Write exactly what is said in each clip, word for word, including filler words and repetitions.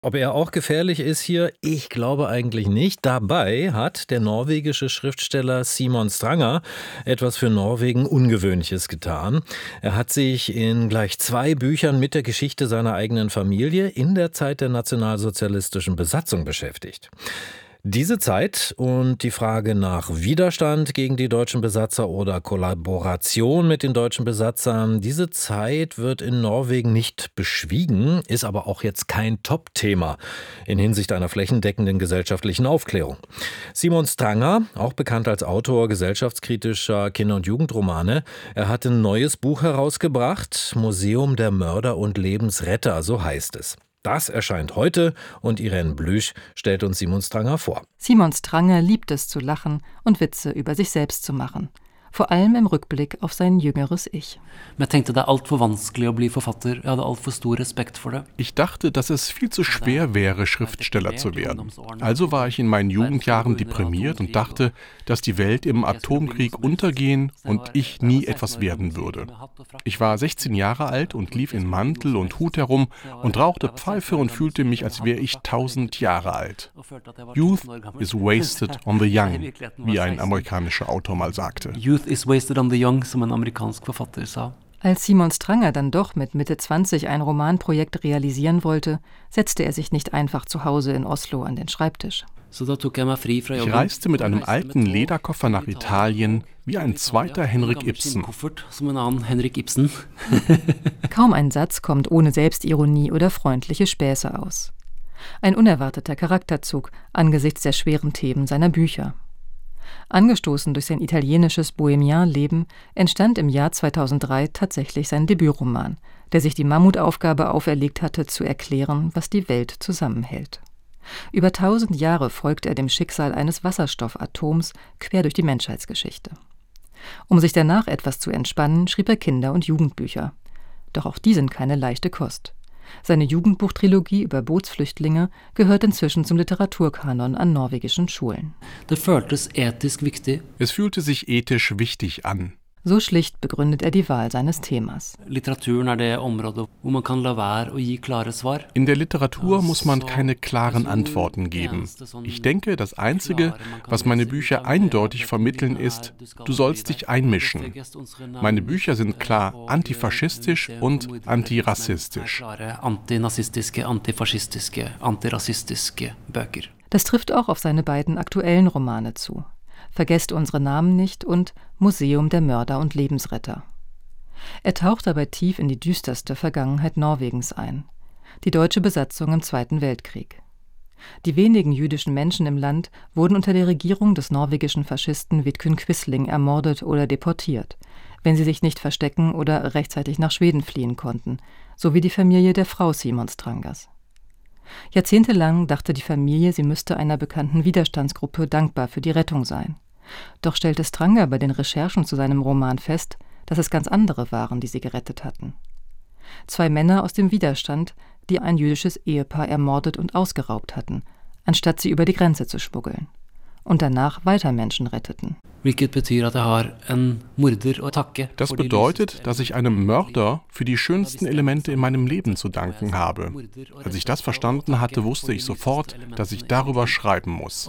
Ob er auch gefährlich ist hier? Ich glaube eigentlich nicht. Dabei hat der norwegische Schriftsteller Simon Stranger etwas für Norwegen Ungewöhnliches getan. Er hat sich in gleich zwei Büchern mit der Geschichte seiner eigenen Familie in der Zeit der nationalsozialistischen Besatzung beschäftigt. Diese Zeit und die Frage nach Widerstand gegen die deutschen Besatzer oder Kollaboration mit den deutschen Besatzern, diese Zeit wird in Norwegen nicht beschwiegen, ist aber auch jetzt kein Top-Thema in Hinsicht einer flächendeckenden gesellschaftlichen Aufklärung. Simon Stranger, auch bekannt als Autor gesellschaftskritischer Kinder- und Jugendromane, er hat ein neues Buch herausgebracht, Museum der Mörder und Lebensretter, so heißt es. Das erscheint heute und Irene Blüsch stellt uns Simon Stranger vor. Simon Stranger liebt es zu lachen und Witze über sich selbst zu machen. Vor allem im Rückblick auf sein jüngeres Ich. Ich dachte, dass es viel zu schwer wäre, Schriftsteller zu werden. Also war ich in meinen Jugendjahren deprimiert und dachte, dass die Welt im Atomkrieg untergehen und ich nie etwas werden würde. Ich war sechzehn Jahre alt und lief in Mantel und Hut herum und rauchte Pfeife und fühlte mich, als wäre ich tausend Jahre alt. Youth is wasted on the young, wie ein amerikanischer Autor mal sagte. Is wasted on the young, som en amerikansk forfatter sa. Als Simon Stranger dann doch mit Mitte zwanzig ein Romanprojekt realisieren wollte, setzte er sich nicht einfach zu Hause in Oslo an den Schreibtisch. Ich reiste mit einem alten Lederkoffer nach Italien, wie ein zweiter Henrik Ibsen. Kaum ein Satz kommt ohne Selbstironie oder freundliche Späße aus. Ein unerwarteter Charakterzug angesichts der schweren Themen seiner Bücher. Angestoßen durch sein italienisches Bohemian-Leben entstand im Jahr zweitausenddrei tatsächlich sein Debütroman, der sich die Mammutaufgabe auferlegt hatte, zu erklären, was die Welt zusammenhält. Über tausend Jahre folgt er dem Schicksal eines Wasserstoffatoms quer durch die Menschheitsgeschichte. Um sich danach etwas zu entspannen, schrieb er Kinder- und Jugendbücher. Doch auch die sind keine leichte Kost. Seine Jugendbuchtrilogie über Bootsflüchtlinge gehört inzwischen zum Literaturkanon an norwegischen Schulen. Es fühlte sich ethisch wichtig an. So schlicht begründet er die Wahl seines Themas. In der Literatur muss man keine klaren Antworten geben. Ich denke, das Einzige, was meine Bücher eindeutig vermitteln, ist, du sollst dich einmischen. Meine Bücher sind klar antifaschistisch und antirassistisch. Das trifft auch auf seine beiden aktuellen Romane zu. Vergesst unsere Namen nicht und Museum der Mörder und Lebensretter. Er taucht dabei tief in die düsterste Vergangenheit Norwegens ein. Die deutsche Besatzung im Zweiten Weltkrieg. Die wenigen jüdischen Menschen im Land wurden unter der Regierung des norwegischen Faschisten Vidkun Quisling ermordet oder deportiert, wenn sie sich nicht verstecken oder rechtzeitig nach Schweden fliehen konnten, so wie die Familie der Frau Simon Strangers. Jahrzehntelang dachte die Familie, sie müsste einer bekannten Widerstandsgruppe dankbar für die Rettung sein. Doch stellte Stranger bei den Recherchen zu seinem Roman fest, dass es ganz andere waren, die sie gerettet hatten. Zwei Männer aus dem Widerstand, die ein jüdisches Ehepaar ermordet und ausgeraubt hatten, anstatt sie über die Grenze zu schmuggeln. Und danach weiter Menschen retteten. Das bedeutet, dass ich einem Mörder für die schönsten Elemente in meinem Leben zu danken habe. Als ich das verstanden hatte, wusste ich sofort, dass ich darüber schreiben muss.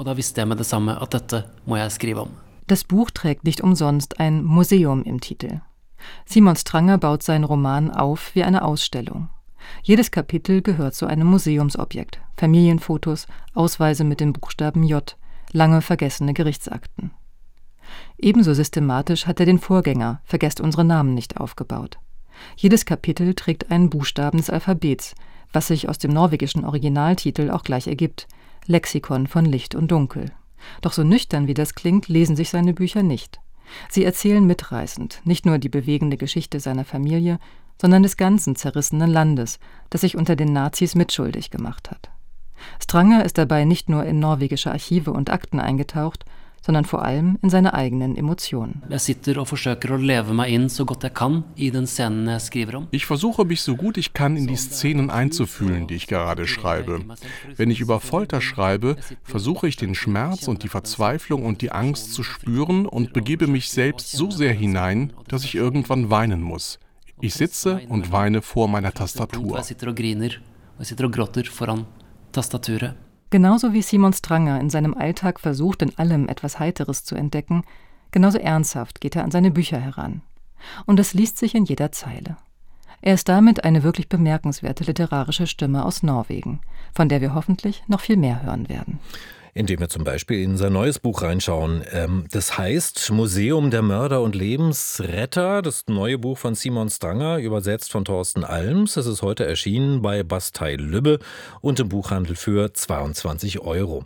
Das Buch trägt nicht umsonst ein Museum im Titel. Simon Stranger baut seinen Roman auf wie eine Ausstellung. Jedes Kapitel gehört zu einem Museumsobjekt. Familienfotos, Ausweise mit dem Buchstaben J, lange vergessene Gerichtsakten. Ebenso systematisch hat er den Vorgänger Vergesst unsere Namen nicht aufgebaut. Jedes Kapitel trägt einen Buchstaben des Alphabets, was sich aus dem norwegischen Originaltitel auch gleich ergibt: Lexikon von Licht und Dunkel. Doch so nüchtern wie das klingt, lesen sich seine Bücher nicht. Sie erzählen mitreißend nicht nur die bewegende Geschichte seiner Familie, sondern des ganzen zerrissenen Landes, das sich unter den Nazis mitschuldig gemacht hat. Stranger ist dabei nicht nur in norwegische Archive und Akten eingetaucht, sondern vor allem in seine eigenen Emotionen. Ich versuche mich so gut ich kann in die Szenen einzufühlen, die ich gerade schreibe. Wenn ich über Folter schreibe, versuche ich den Schmerz und die Verzweiflung und die Angst zu spüren und begebe mich selbst so sehr hinein, dass ich irgendwann weinen muss. Ich sitze und weine vor meiner Tastatur. Tastaturen. Genauso wie Simon Stranger in seinem Alltag versucht, in allem etwas Heiteres zu entdecken, genauso ernsthaft geht er an seine Bücher heran. Und es liest sich in jeder Zeile. Er ist damit eine wirklich bemerkenswerte literarische Stimme aus Norwegen, von der wir hoffentlich noch viel mehr hören werden. Indem wir zum Beispiel in sein neues Buch reinschauen. Das heißt Museum der Mörder und Lebensretter, das neue Buch von Simon Stranger, übersetzt von Thorsten Alms. Es ist heute erschienen bei Bastei Lübbe und im Buchhandel für zweiundzwanzig Euro.